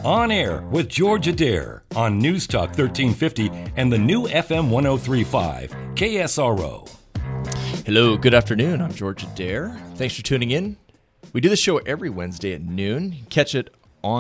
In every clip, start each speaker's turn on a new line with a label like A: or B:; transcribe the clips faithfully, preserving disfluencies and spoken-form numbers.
A: On Air with George Adair on News Talk thirteen fifty and the new F M one oh three point five, K S R O.
B: Hello, good afternoon. I'm George Adair. Thanks for tuning in. We do the show every Wednesday at noon. You can catch it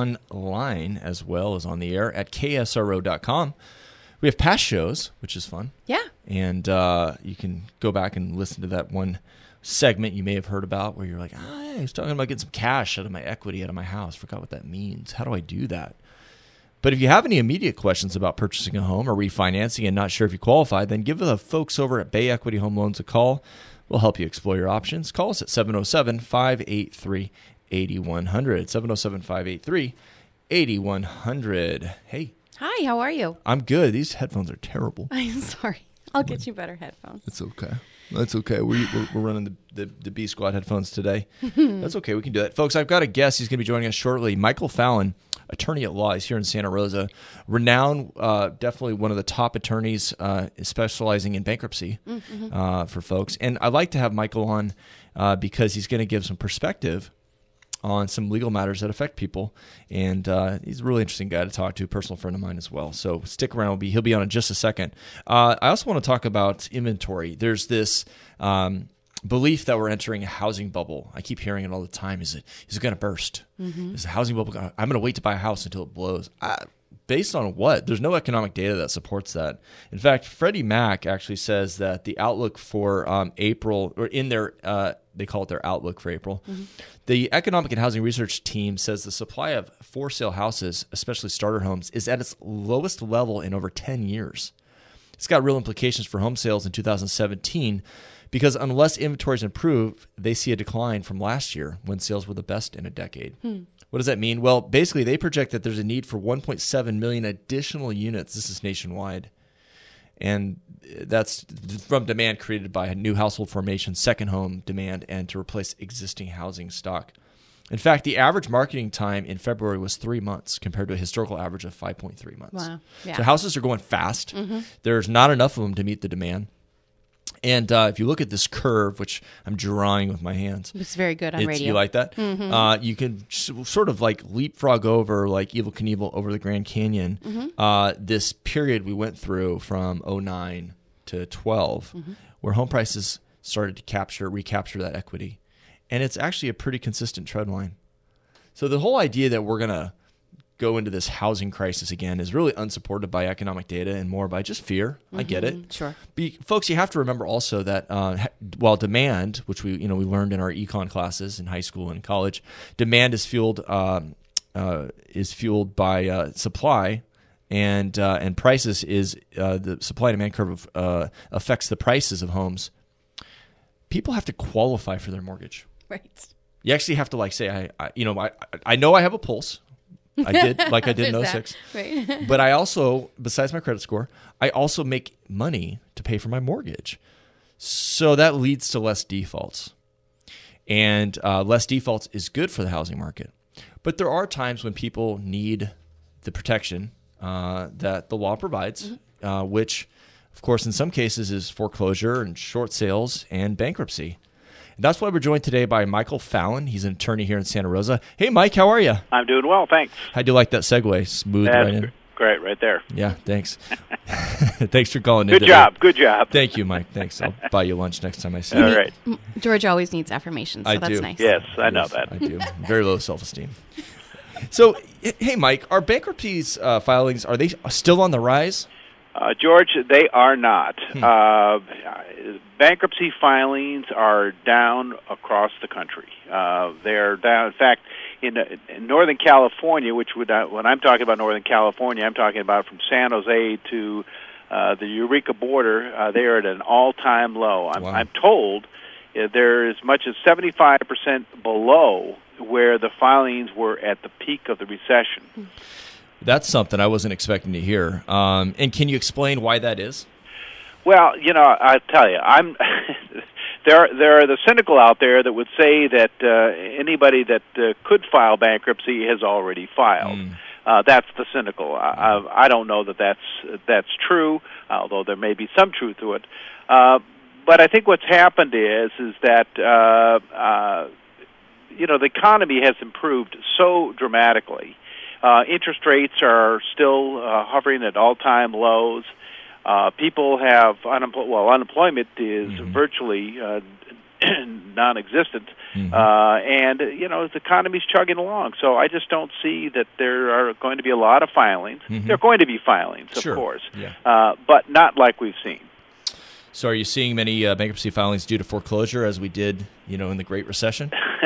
B: online as well as on the air at K S R O dot com. We have past shows, which is fun.
C: Yeah.
B: And uh, you can go back and listen to that one segment you may have heard about where you're like, ah, I was talking about getting some cash out of my equity out of my house. Forgot what that means. How do I do that? But if you have any immediate questions about purchasing a home or refinancing and not sure if you qualify, then give the folks over at Bay Equity Home Loans a call. We'll help you explore your options. Call us at seven oh seven, five eight three, eight one zero zero, seven oh seven, five eight three, eight one zero zero. Hey.
C: Hi, how are you?
B: I'm good. These headphones are terrible.
C: I'm sorry. I'll get you better headphones.
B: It's okay. That's okay. We, we're, we're running the, the, the B Squad headphones today. That's okay. We can do that. Folks, I've got a guest. He's going to be joining us shortly. Michael Fallon, attorney at law. He's here in Santa Rosa. Renowned, uh, definitely one of the top attorneys uh, specializing in bankruptcy mm-hmm. uh, for folks. And I'd like to have Michael on uh, because he's going to give some perspective on some legal matters that affect people. And uh, he's a really interesting guy to talk to, a personal friend of mine as well. So stick around. He'll be, he'll be on in just a second. Uh, I also want to talk about inventory. There's this um, belief that we're entering a housing bubble. I keep hearing it all the time. Is it is it going to burst? Mm-hmm. Is the housing bubble gonna, I'm going to wait to buy a house until it blows. I, based on what? There's no economic data that supports that. In fact, Freddie Mac actually says that the outlook for um, April, or in their, uh, they call it their outlook for April, mm-hmm. the Economic and Housing Research Team says the supply of for-sale houses, especially starter homes, is at its lowest level in over ten years. It's got real implications for home sales in two thousand seventeen because unless inventories improve, they see a decline from last year when sales were the best in a decade. Hmm. What does that mean? Well, basically, they project that there's a need for one point seven million additional units. This is nationwide. And that's from demand created by new household formation, second home demand, and to replace existing housing stock. In fact, the average marketing time in February was three months compared to a historical average of five point three months.
C: Wow. Yeah.
B: So houses are going fast. Mm-hmm. There's not enough of them to meet the demand. And uh, if you look at this curve, which I'm drawing with my hands.
C: It's very good on
B: it's,
C: radio.
B: You like that?
C: Mm-hmm.
B: Uh, you can sort of like leapfrog over, like Evel Knievel over the Grand Canyon, mm-hmm. uh, this period we went through from oh nine to twelve, mm-hmm. where home prices started to capture, recapture that equity. And it's actually a pretty consistent trend line. So the whole idea that we're going to go into this housing crisis again is really unsupported by economic data and more by just fear. Mm-hmm. I get it.
C: Sure.
B: But folks, you have to remember also that uh, while demand, which we you know we learned in our econ classes in high school and college, demand is fueled um, uh, is fueled by uh, supply, and uh, and prices is uh, the supply and demand curve uh, affects the prices of homes. People have to qualify for their mortgage.
C: Right.
B: You actually have to like say, I, I you know I I know I have a pulse. I did, like I did in oh six.
C: Right.
B: But I also, besides my credit score, I also make money to pay for my mortgage. So that leads to less defaults. And uh, less defaults is good for the housing market. But there are times when people need the protection uh, that the law provides, mm-hmm. uh, which, of course, in some cases is foreclosure and short sales and bankruptcy. That's why we're joined today by Michael Fallon. He's an attorney here in Santa Rosa. Hey, Mike, how are you?
D: I'm doing well, thanks.
B: How'd you like that segue? Smooth
D: That's
B: right in.
D: Great, right there.
B: Yeah, thanks. Thanks for calling in
D: Good
B: today.
D: job, good job.
B: Thank you, Mike. Thanks. I'll buy you lunch next time I see
D: All
B: you.
D: right.
C: George always needs affirmations, so
B: I
C: that's
B: do.
C: nice.
D: Yes, I know
B: Yes,
D: that.
B: I do. Very low self-esteem. So, hey, Mike, are bankruptcies uh, filings, are they still on the rise?
D: Uh, George, they are not.
B: Hmm.
D: Uh, bankruptcy filings are down across the country. Uh, they're down. In fact, in, in Northern California, which would, uh, when I'm talking about Northern California, I'm talking about from San Jose to uh, the Eureka border. Uh, they are at an all-time low. I'm,
B: Wow.
D: I'm told uh, they're as much as seventy-five percent below where the filings were at the peak of the recession.
C: Hmm.
B: That's something I wasn't expecting to hear. Um, and can you explain why that is?
D: Well, you know, I tell you, I'm there. There are the cynical out there that would say that uh, anybody that uh, could file bankruptcy has already filed. Mm. Uh, that's the cynical. I, I don't know that that's that's true, although there may be some truth to it. Uh, but I think what's happened is is that uh, uh, you know the economy has improved so dramatically. Uh, interest rates are still uh, hovering at all-time lows. Uh, people have unemployment. Well, unemployment is mm-hmm. virtually uh, non-existent, mm-hmm. uh, and you know the economy's chugging along. So I just don't see that there are going to be a lot of filings. Mm-hmm. There are going to be filings, of
B: sure.
D: course,
B: yeah.
D: uh, but not like we've seen.
B: So, are you seeing many uh, bankruptcy filings due to foreclosure, as we did, you know, in the Great Recession?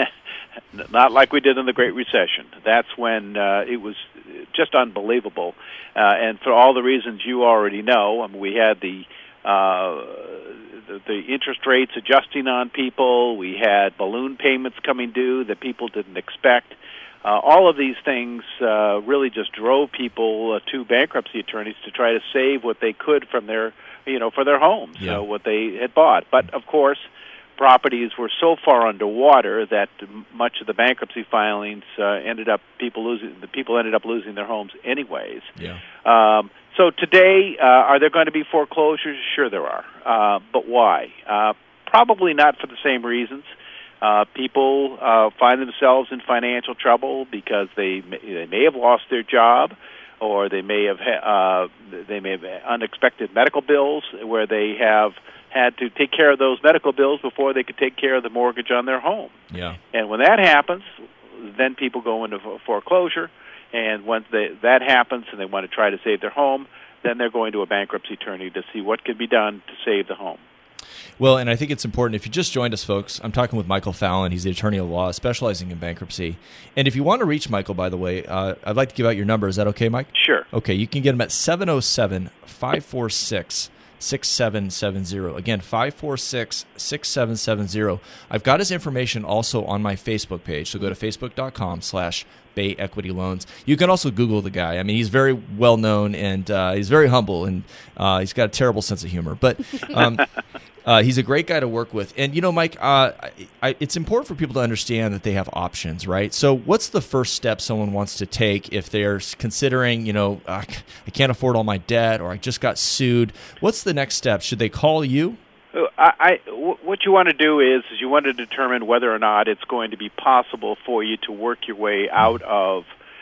D: Not like we did in the Great Recession. That's when uh, it was just unbelievable, uh, and for all the reasons you already know. I mean, we had the, uh, the the interest rates adjusting on people. We had balloon payments coming due that people didn't expect. Uh, all of these things uh, really just drove people uh, to bankruptcy attorneys to try to save what they could from their, you know, for their homes,
B: yeah.
D: uh, what they had bought. But of course, properties were so far underwater that much of the bankruptcy filings uh, ended up people losing. The people ended up losing their homes anyways.
B: Yeah.
D: Um, so today, uh, are there going to be foreclosures? Sure, there are. Uh, but why? Uh, probably not for the same reasons. Uh, people uh, find themselves in financial trouble because they may, they may have lost their job, or they may have ha- uh, they may have unexpected medical bills where they have had to take care of those medical bills before they could take care of the mortgage on their home.
B: Yeah.
D: And when that happens, then people go into foreclosure, and once they, that happens and they want to try to save their home, then they're going to a bankruptcy attorney to see what can be done to save the home.
B: Well, and I think it's important, if you just joined us, folks, I'm talking with Michael Fallon. He's the attorney of law specializing in bankruptcy. And if you want to reach Michael, by the way, uh, I'd like to give out your number. Is that okay, Mike?
D: Sure.
B: Okay, you can get him at seven oh seven, five four six, six seven seven zero. Again, five four six, six seven seven zero. I've got his information also on my Facebook page, so go to facebook.com slash Bay Equity Loans. You can also Google the guy. I mean, he's very well known, and uh, he's very humble, and uh, he's got a terrible sense of humor. But um, uh, he's a great guy to work with. And, you know, Mike, uh, I, it's important for people to understand that they have options, right? So what's the first step someone wants to take if they're considering, you know, uh, I can't afford all my debt, or I just got sued? What's the next step? Should they call you?
D: I, I, what you want to do is, is you want to determine whether or not it's going to be possible for you to work your way out of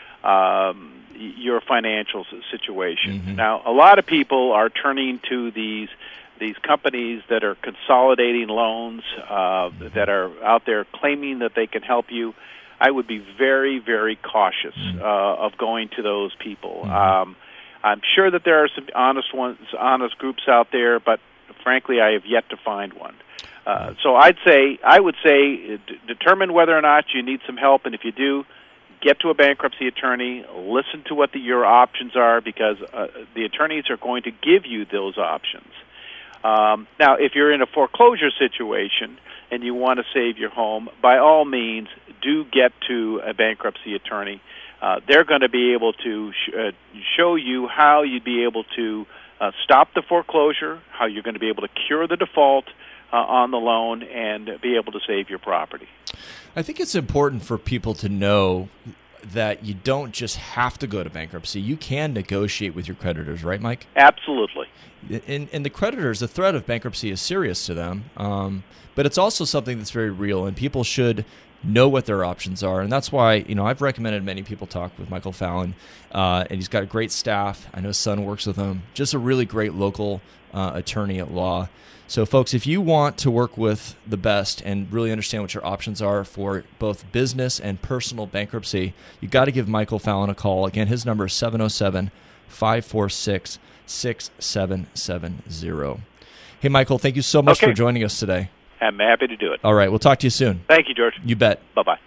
D: um, your financial situation. Mm-hmm. Now, a lot of people are turning to these these companies that are consolidating loans, uh, that are out there claiming that they can help you. I would be very, very cautious mm-hmm. uh, of going to those people. Mm-hmm. Um, I'm sure that there are some honest ones, honest groups out there, but frankly, I have yet to find one. Uh, so I'd say, I would say, d- determine whether or not you need some help, and if you do, get to a bankruptcy attorney, listen to what the, your options are, because uh, the attorneys are going to give you those options. Um, now, if you're in a foreclosure situation and you want to save your home, by all means, do get to a bankruptcy attorney. Uh, they're going to be able to sh- uh, show you how you'd be able to Uh, stop the foreclosure, how you're going to be able to cure the default uh, on the loan, and be able to save your property.
B: I think it's important for people to know that you don't just have to go to bankruptcy. You can negotiate with your creditors, right, Mike?
D: Absolutely.
B: And, and the creditors, the threat of bankruptcy is serious to them, um, but it's also something that's very real, and people should know what their options are. And that's why, you know, I've recommended many people talk with Michael Fallon, uh, and he's got a great staff. I know his son works with him. Just a really great local uh, attorney at law. So, folks, if you want to work with the best and really understand what your options are for both business and personal bankruptcy, you got to give Michael Fallon a call. Again, his number is seven oh seven, five four six, six seven seven zero. Hey, Michael, thank you so much
D: okay.
B: for joining us today.
D: I'm happy to do it.
B: All right, we'll talk to you soon.
D: Thank you, George.
B: You bet.
D: Bye-bye.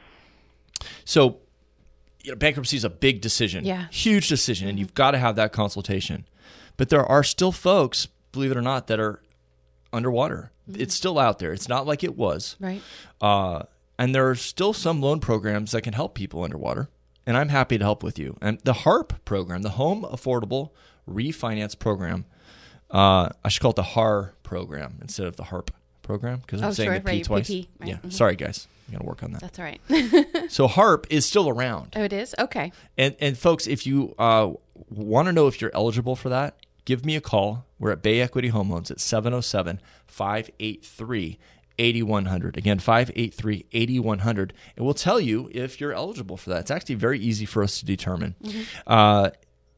B: So, you know, bankruptcy is a big decision,
C: yeah.
B: huge decision, and you've got to have that consultation. But there are still folks, believe it or not, that are underwater. Mm-hmm. It's still out there. It's not like it was.
C: Right.
B: Uh, and there are still some loan programs that can help people underwater, and I'm happy to help with you. And the HARP program, the Home Affordable Refinance Program, uh, I should call it the H A R program instead of the HARP program, because I'm
C: oh,
B: saying
C: sure,
B: the P
C: right,
B: twice.
C: P P, right.
B: Yeah,
C: mm-hmm.
B: Sorry, guys. I'm going to work on that.
C: That's all right.
B: So HARP is still around.
C: Oh, it is? Okay.
B: And, and folks, if you uh, want to know if you're eligible for that, give me a call. We're at Bay Equity Home Loans at seven oh seven, five eight three, eight one zero zero. Again, five eight three, eight one zero zero. And we'll tell you if you're eligible for that. It's actually very easy for us to determine. Mm-hmm. Uh,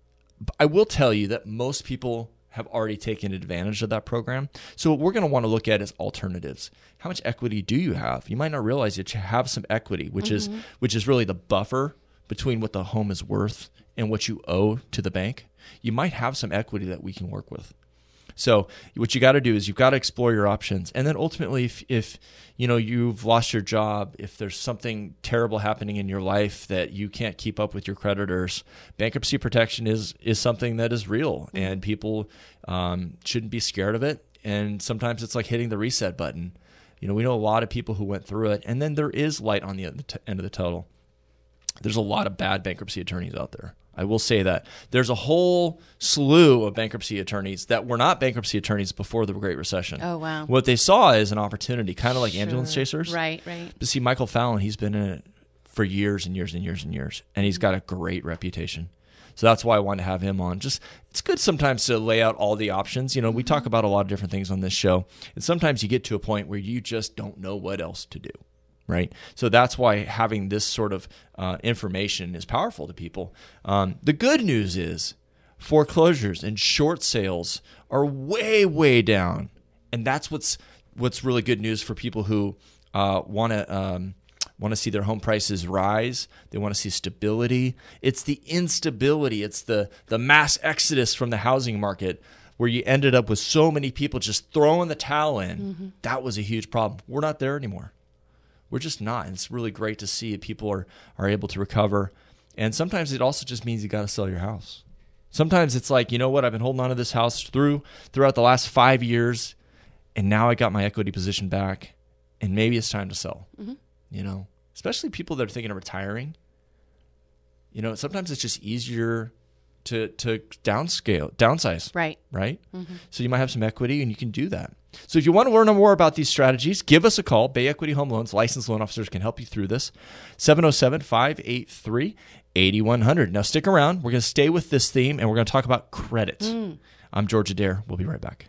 B: I will tell you that most people have already taken advantage of that program. So what we're going to want to look at is alternatives. How much equity do you have? You might not realize that you have some equity, which mm-hmm. is which is really the buffer between what the home is worth and what you owe to the bank. You might have some equity that we can work with. So what you got to do is you've got to explore your options. And then ultimately, if, if you know you've lost your job, if there's something terrible happening in your life that you can't keep up with your creditors, bankruptcy protection is is something that is real, and people um, shouldn't be scared of it. And sometimes it's like hitting the reset button. You know, we know a lot of people who went through it, and then there is light on the end of the tunnel. There's a lot of bad bankruptcy attorneys out there. I will say that. There's a whole slew of bankruptcy attorneys that were not bankruptcy attorneys before the Great Recession.
C: Oh, wow.
B: What they saw is an opportunity, kind of like sure. ambulance chasers.
C: Right, right.
B: But see, Michael Fallon, he's been in it for years and years and years and years, and he's got a great reputation. So that's why I wanted to have him on. Just it's good sometimes to lay out all the options. You know, we talk about a lot of different things on this show, and sometimes you get to a point where you just don't know what else to do. Right, so that's why having this sort of uh, information is powerful to people. Um, the good news is foreclosures and short sales are way, way down, and that's what's what's really good news for people who uh, want to um, want to see their home prices rise. They want to see stability. It's the instability. It's the the mass exodus from the housing market where you ended up with so many people just throwing the towel in. Mm-hmm. That was a huge problem. We're not there anymore. We're just not. And it's really great to see people are, are able to recover. And sometimes it also just means you got to sell your house. Sometimes it's like, you know what, I've been holding on to this house through throughout the last five years, and now I got my equity position back, and maybe it's time to sell. Mm-hmm. You know, especially people that are thinking of retiring. You know, sometimes it's just easier to to downscale, downsize.
C: Right.
B: Right? Mm-hmm. So you might have some equity, and you can do that. So if you want to learn more about these strategies, give us a call. Bay Equity Home Loans, licensed loan officers can help you through this. seven oh seven, five eight three, eight one zero zero. Now stick around. We're going to stay with this theme, and we're going to talk about credit. Mm. I'm George Adair. We'll be right back.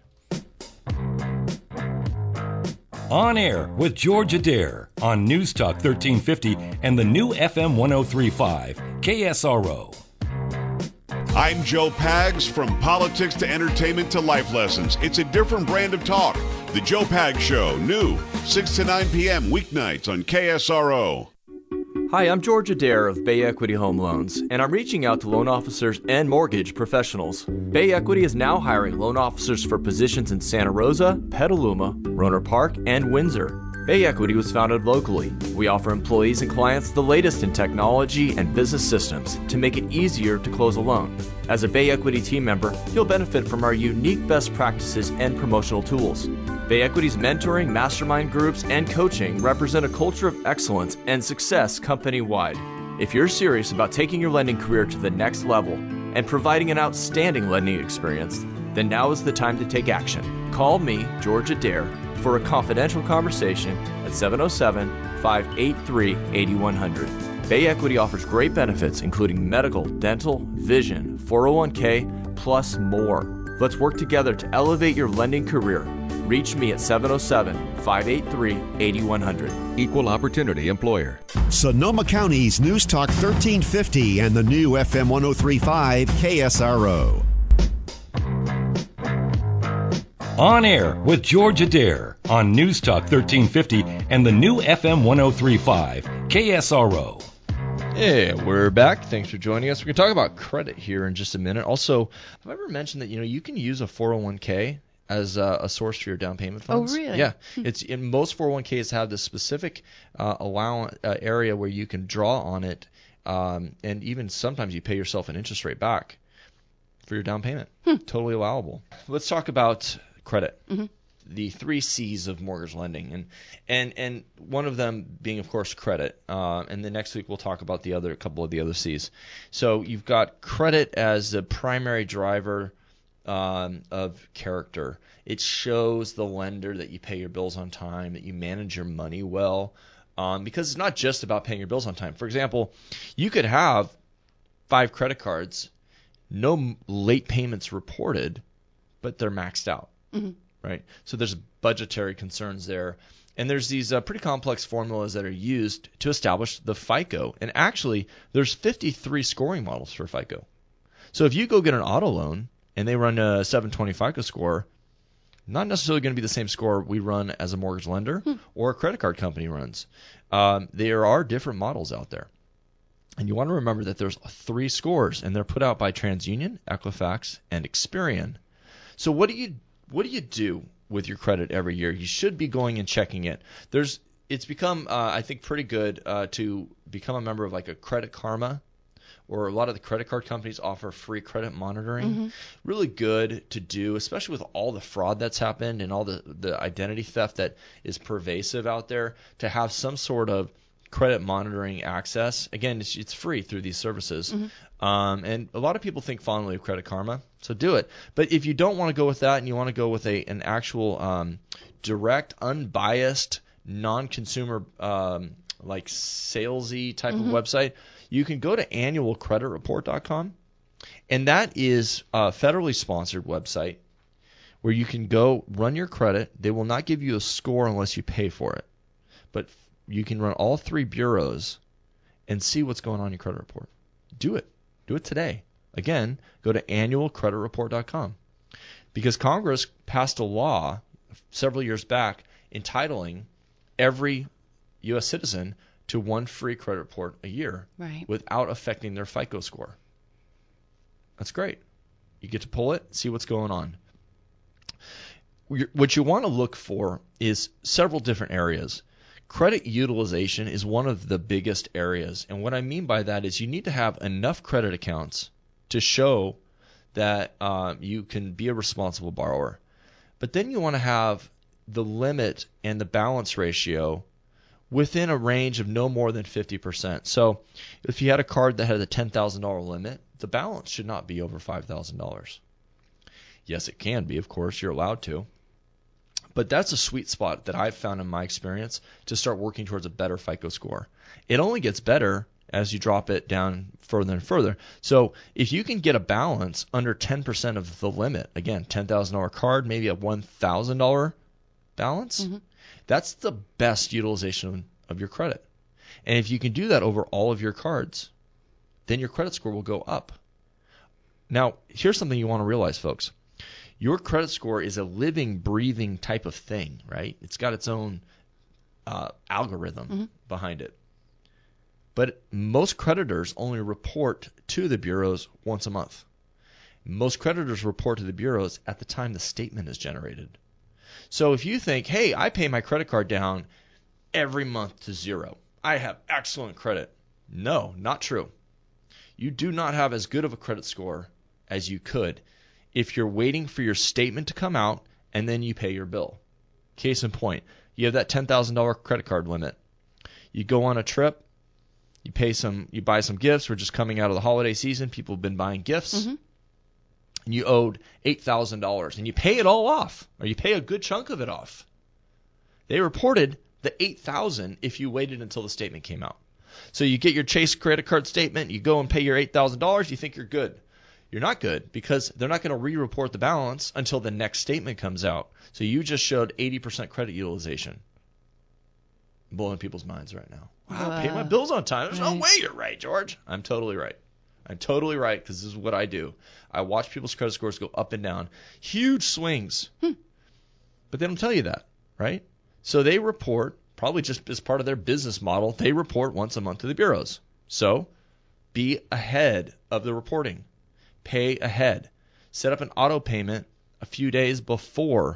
A: On Air with George Adair on News Talk thirteen fifty and the new F M one oh three point five, K S R O.
E: I'm Joe Pags. From politics to entertainment to life lessons, it's a different brand of talk. The Joe Pags Show, new, six to nine p.m. weeknights on K S R O.
B: Hi, I'm George Adair of Bay Equity Home Loans, and I'm reaching out to loan officers and mortgage professionals. Bay Equity is now hiring loan officers for positions in Santa Rosa, Petaluma, Rohnert Park, and Windsor. Bay Equity was founded locally. We offer employees and clients the latest in technology and business systems to make it easier to close a loan. As a Bay Equity team member, you'll benefit from our unique best practices and promotional tools. Bay Equity's mentoring, mastermind groups, and coaching represent a culture of excellence and success company-wide. If you're serious about taking your lending career to the next level and providing an outstanding lending experience, then now is the time to take action. Call me, George Adair, for a confidential conversation at seven oh seven, five eight three, eight one zero zero. Bay Equity offers great benefits including medical, dental, vision, four oh one k, plus more. Let's work together to elevate your lending career. Reach me at seven oh seven, five eight three, eight one zero zero.
F: Equal Opportunity Employer.
G: Sonoma County's News Talk thirteen fifty and the new F M one oh three point five K S R O.
A: On Air with George Adair on News Talk thirteen fifty and the new F M one oh three point five K S R O.
B: Hey, we're back. Thanks for joining us. We're going to talk about credit here in just a minute. Also, have I ever mentioned that you know you can use a four oh one k as a, a source for your down payment funds?
C: Oh, really?
B: Yeah. It's in most four oh one k's have this specific uh, allowance uh, area where you can draw on it, um, and even sometimes you pay yourself an interest rate back for your down payment. Hmm. Totally allowable. Let's talk about credit. Mm-hmm. The three C's of mortgage lending, and and and one of them being, of course, credit. Uh, and then next week we'll talk about the other couple of the other C's. So you've got credit as the primary driver um, of character. It shows the lender that you pay your bills on time, that you manage your money well, um, because it's not just about paying your bills on time. For example, you could have five credit cards, no late payments reported, but they're maxed out. Mm-hmm. Right, so there's budgetary concerns there. And there's these uh, pretty complex formulas that are used to establish the FICO. And actually, there's fifty-three scoring models for FICO. So if you go get an auto loan and they run a seven twenty FICO score, not necessarily going to be the same score we run as a mortgage lender hmm. or a credit card company runs. Um, there are different models out there. And you want to remember that there's three scores, and they're put out by TransUnion, Equifax, and Experian. So what do you what do you do with your credit every year? You should be going and checking it. There's it's become uh, I think pretty good uh, to become a member of like a Credit Karma, or a lot of the credit card companies offer free credit monitoring. Mm-hmm. Really good to do, especially with all the fraud that's happened and all the, the identity theft that is pervasive out there, to have some sort of credit monitoring access. Again, it's, it's free through these services. Mm-hmm. Um, and a lot of people think fondly of Credit Karma, so do it. But if you don't want to go with that and you want to go with a an actual um, direct, unbiased, non-consumer, um, like salesy type mm-hmm. of website, you can go to annual credit report dot com, and that is a federally sponsored website where you can go run your credit. They will not give you a score unless you pay for it, but you can run all three bureaus and see what's going on in your credit report. Do it. Do it today. Again, go to annual credit report dot com, because Congress passed a law several years back entitling every U S citizen to one free credit report a year
C: right.
B: without affecting their FICO score. That's great. You get to pull it, see what's going on. What you want to look for is several different areas. Credit utilization is one of the biggest areas. And what I mean by that is you need to have enough credit accounts to show that um, you can be a responsible borrower. But then you want to have the limit and the balance ratio within a range of no more than fifty percent. So if you had a card that had a ten thousand dollars limit, the balance should not be over five thousand dollars. Yes, it can be, of course, you're allowed to. But that's a sweet spot that I've found in my experience to start working towards a better FICO score. It only gets better as you drop it down further and further. So if you can get a balance under ten percent of the limit, again, ten thousand dollars card, maybe a one thousand dollars balance, mm-hmm. that's the best utilization of your credit. And if you can do that over all of your cards, then your credit score will go up. Now, here's something you want to realize, folks. Your credit score is a living, breathing type of thing, right? It's got its own uh, algorithm mm-hmm. behind it. But most creditors only report to the bureaus once a month. Most creditors report to the bureaus at the time the statement is generated. So if you think, hey, I pay my credit card down every month to zero, I have excellent credit. No, not true. You do not have as good of a credit score as you could if you're waiting for your statement to come out and then you pay your bill. Case in point, you have that ten thousand dollars credit card limit. You go on a trip, you pay some, you buy some gifts. We're just coming out of the holiday season. People have been buying gifts. Mm-hmm. And you owed eight thousand dollars, and you pay it all off, or you pay a good chunk of it off. They reported the eight thousand dollars if you waited until the statement came out. So you get your Chase credit card statement, you go and pay your eight thousand dollars, you think you're good. You're not good, because they're not going to re-report the balance until the next statement comes out. So you just showed eighty percent credit utilization. I'm blowing people's minds right now. Wow, uh, I pay my bills on time. There's right. no way you're right, George. I'm totally right. I'm totally right, because this is what I do. I watch people's credit scores go up and down. Huge swings. Hmm. But they don't tell you that, right? So they report, probably just as part of their business model, they report once a month to the bureaus. So be ahead of the reporting. Pay ahead. Set up an auto payment a few days before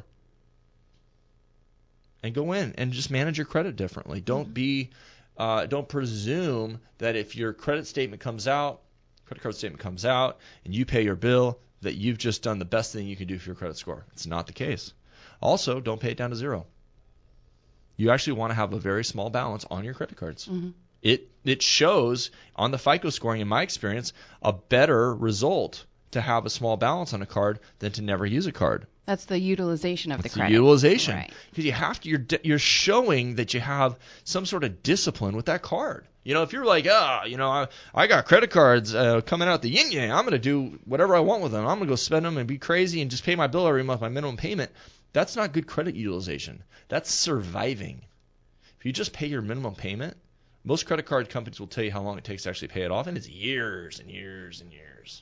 B: and go in and just manage your credit differently. Don't mm-hmm. be, uh, don't presume that if your credit statement comes out, credit card statement comes out, and you pay your bill, that you've just done the best thing you can do for your credit score. It's not the case. Also, don't pay it down to zero. You actually want to have a very small balance on your credit cards. Mm-hmm. It it shows on the FICO scoring, in my experience, a better result to have a small balance on a card than to never use a card.
C: That's the utilization of
B: That's
C: the credit.
B: The utilization,
C: right?
B: Because you have to. You're you're showing that you have some sort of discipline with that card. You know, if you're like, ah, oh, you know, I I got credit cards uh, coming out the yin yang, I'm gonna do whatever I want with them. I'm gonna go spend them and be crazy and just pay my bill every month, my minimum payment. That's not good credit utilization. That's surviving. If you just pay your minimum payment, most credit card companies will tell you how long it takes to actually pay it off, and it's years and years and years.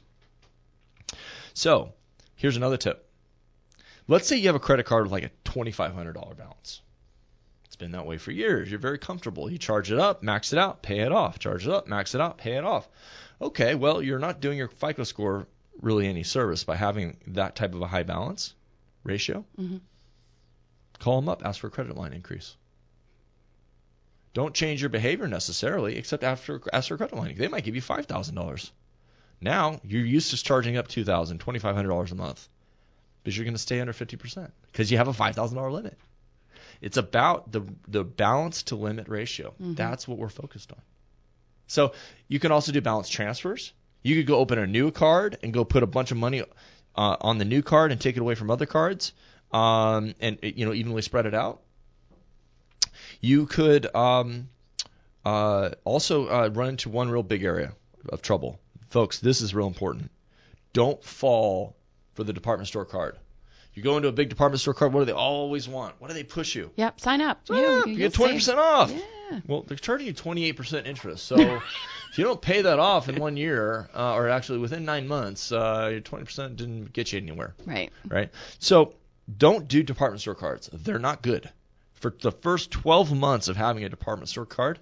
B: So here's another tip. Let's say you have a credit card with like a twenty-five hundred dollars balance. It's been that way for years. You're very comfortable. You charge it up, max it out, pay it off. Charge it up, max it out, pay it off. Okay, well, you're not doing your FICO score really any service by having that type of a high balance ratio. Mm-hmm. Call them up, ask for a credit line increase. Don't change your behavior necessarily, except after ask for a credit line. They might give you five thousand dollars. Now, you're used to charging up two thousand dollars, twenty-five hundred dollars a month, because you're going to stay under fifty percent because you have a five thousand dollars limit. It's about the the balance to limit ratio. Mm-hmm. That's what we're focused on. So you can also do balance transfers. You could go open a new card and go put a bunch of money uh, on the new card and take it away from other cards, um, and you know evenly spread it out. You could um, uh, also uh, run into one real big area of trouble. Folks, this is real important. Don't fall for the department store card. You go into a big department store card, what do they always want? What do they push you?
C: Yep, sign up.
B: Sign yeah, up. You get twenty percent save. Off.
C: Yeah.
B: Well, they're charging you twenty-eight percent interest. So if you don't pay that off in one year, uh, or actually within nine months, uh, your twenty percent didn't get you anywhere.
C: Right.
B: Right. So don't do department store cards. They're not good. For the first twelve months of having a department store card,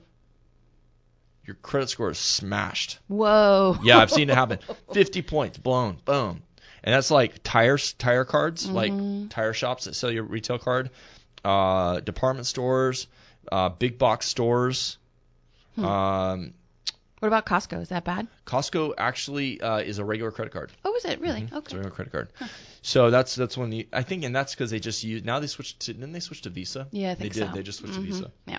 B: your credit score is smashed.
C: Whoa.
B: Yeah, I've seen it happen. fifty points blown. Boom. And that's like tires, tire cards, mm-hmm. like tire shops that sell your retail card, uh, department stores, uh, big box stores.
C: Hmm.
B: Um,
C: what about Costco? Is that bad?
B: Costco actually uh, is a regular credit card.
C: Oh, is it really?
B: Mm-hmm.
C: Okay.
B: It's a regular credit card.
C: Huh.
B: So that's that's when the I think, and that's because they just use now they switched to didn't they switch to Visa?
C: Yeah, I think
B: they did.
C: so.
B: They just switched
C: mm-hmm.
B: to Visa.
C: Yeah.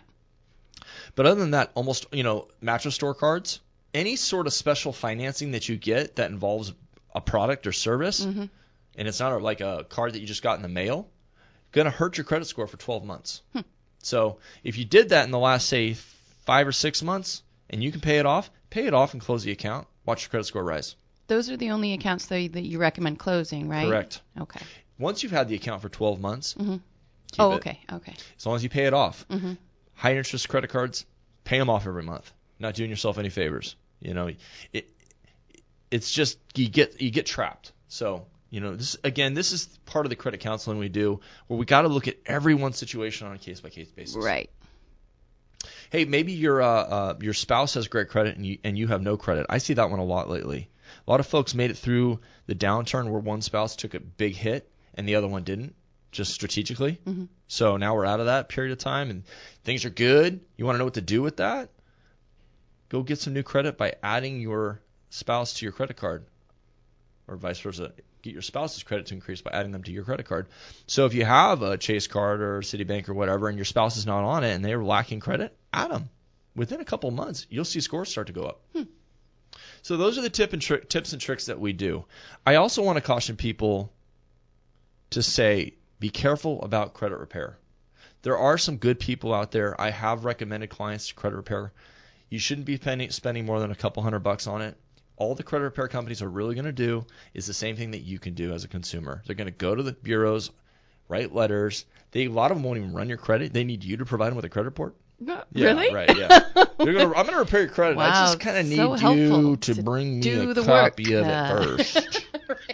B: But other than that, almost you know mattress store cards, any sort of special financing that you get that involves a product or service. Mm-hmm. And it's not like a card that you just got in the mail, going to hurt your credit score for twelve months. Hmm. So if you did that in the last, say, five or six months, and you can pay it off, pay it off and close the account. Watch your credit score rise.
C: Those are the only accounts, though, that you recommend closing, right?
B: Correct.
C: Okay.
B: Once you've had the account for twelve months,
C: mm-hmm.
B: keep
C: oh,
B: it.
C: okay, okay.
B: As long as you pay it off.
C: Mm-hmm.
B: High interest credit cards, pay them off every month. Not doing yourself any favors. You know, it. It's just you get you get trapped. So. You know, this again, this is part of the credit counseling we do, where we got to look at everyone's situation on a case-by-case basis.
C: Right.
B: Hey, maybe your uh, uh, your spouse has great credit and you and you have no credit. I see that one a lot lately. A lot of folks made it through the downturn where one spouse took a big hit and the other one didn't, just strategically. Mm-hmm. So now we're out of that period of time and things are good. You want to know what to do with that? Go get some new credit by adding your spouse to your credit card, or vice versa. Get your spouse's credit to increase by adding them to your credit card. So if you have a Chase card or Citibank or whatever and your spouse is not on it and they're lacking credit, add them. Within a couple of months, you'll see scores start to go up. Hmm. So those are the tip and tri- tips and tricks that we do. I also want to caution people to say, be careful about credit repair. There are some good people out there. I have recommended clients to credit repair. You shouldn't be spending, spending more than a couple hundred bucks on it. All the credit repair companies are really going to do is the same thing that you can do as a consumer. They're going to go to the bureaus, write letters. They, a lot of them won't even run your credit. They need you to provide them with a credit report.
C: Yeah,
B: really? Right, yeah. They're gonna, I'm going to repair your credit.
C: Wow,
B: I just kind of need
C: so
B: you to,
C: to
B: bring me
C: do
B: a
C: the
B: copy
C: work.
B: of it first.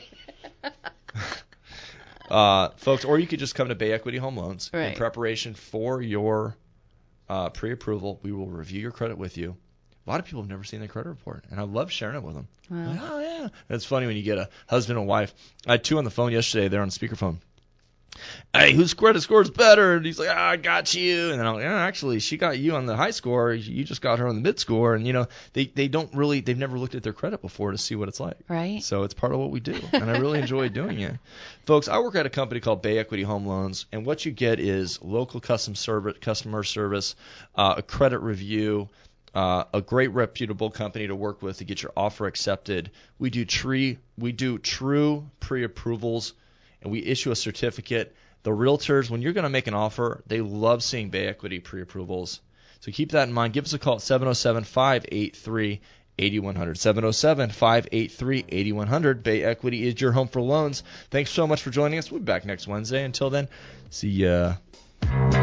B: uh, folks, or you could just come to Bay Equity Home Loans.
C: Right.
B: In preparation for your uh, pre-approval, we will review your credit with you. A lot of people have never seen their credit report, and I love sharing it with them.
C: Wow.
B: Like, oh, yeah. It's funny when you get a husband and wife. I had two on the phone yesterday. They're on speakerphone. Hey, whose credit score is better? And he's like, ah, I got you. And then I'm like, yeah, actually, she got you on the high score. You just got her on the mid score. And, you know, they, they don't really, they've never looked at their credit before to see what it's like.
C: Right.
B: So it's part of what we do. And I really enjoy doing it. Folks, I work at a company called Bay Equity Home Loans. And what you get is local custom service, customer service, uh, a credit review, Uh, a great reputable company to work with to get your offer accepted. We do tree, we do true pre-approvals, and we issue a certificate. The realtors, when you're going to make an offer, they love seeing Bay Equity pre-approvals. So keep that in mind. Give us a call at seven oh seven, five eight three, eighty-one hundred. seven oh seven, five eight three, eighty-one hundred. Bay Equity is your home for loans. Thanks so much for joining us. We'll be back next Wednesday. Until then, see ya.